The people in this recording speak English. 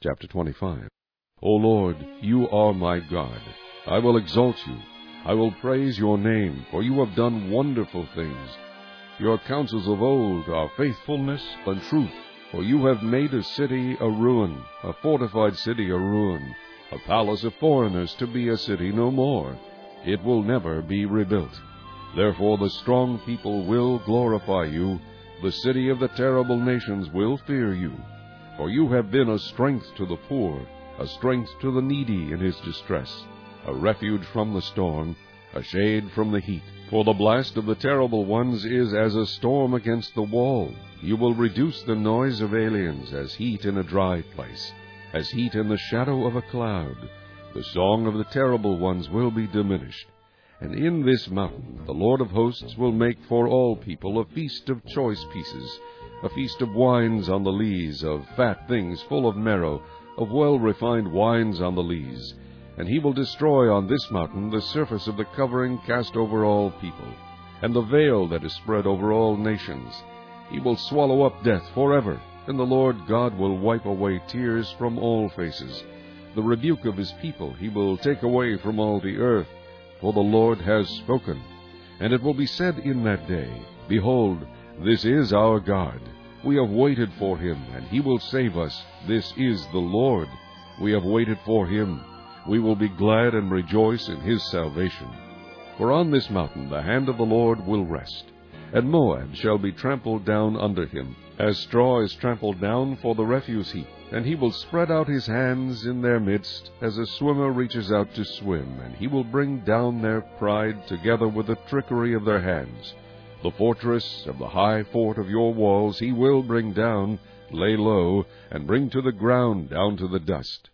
Chapter 25. O Lord, you are my God. I will exalt you. I will praise your name, for you have done wonderful things. Your counsels of old are faithfulness and truth. For you have made a city a ruin, a fortified city a ruin, a palace of foreigners to be a city no more. It will never be rebuilt. Therefore the strong people will glorify you. The city of the terrible nations will fear you. For you have been a strength to the poor, a strength to the needy in his distress, a refuge from the storm, a shade from the heat. For the blast of the terrible ones is as a storm against the wall. You will reduce the noise of aliens as heat in a dry place, as heat in the shadow of a cloud. The song of the terrible ones will be diminished. And in this mountain the Lord of hosts will make for all people a feast of choice pieces, a feast of wines on the lees, of fat things full of marrow, of well-refined wines on the lees. And he will destroy on this mountain the surface of the covering cast over all people, and the veil that is spread over all nations. He will swallow up death forever, and the Lord God will wipe away tears from all faces. The rebuke of his people he will take away from all the earth, for the Lord has spoken. And it will be said in that day, Behold, this is our God. We have waited for him, and he will save us. This is the Lord. We have waited for him. We will be glad and rejoice in his salvation. For on this mountain the hand of the Lord will rest, and Moab shall be trampled down under him, as straw is trampled down for the refuse heap. And he will spread out his hands in their midst, as a swimmer reaches out to swim, and he will bring down their pride together with the trickery of their hands. The fortress of the high fort of your walls he will bring down, lay low, and bring to the ground down to the dust.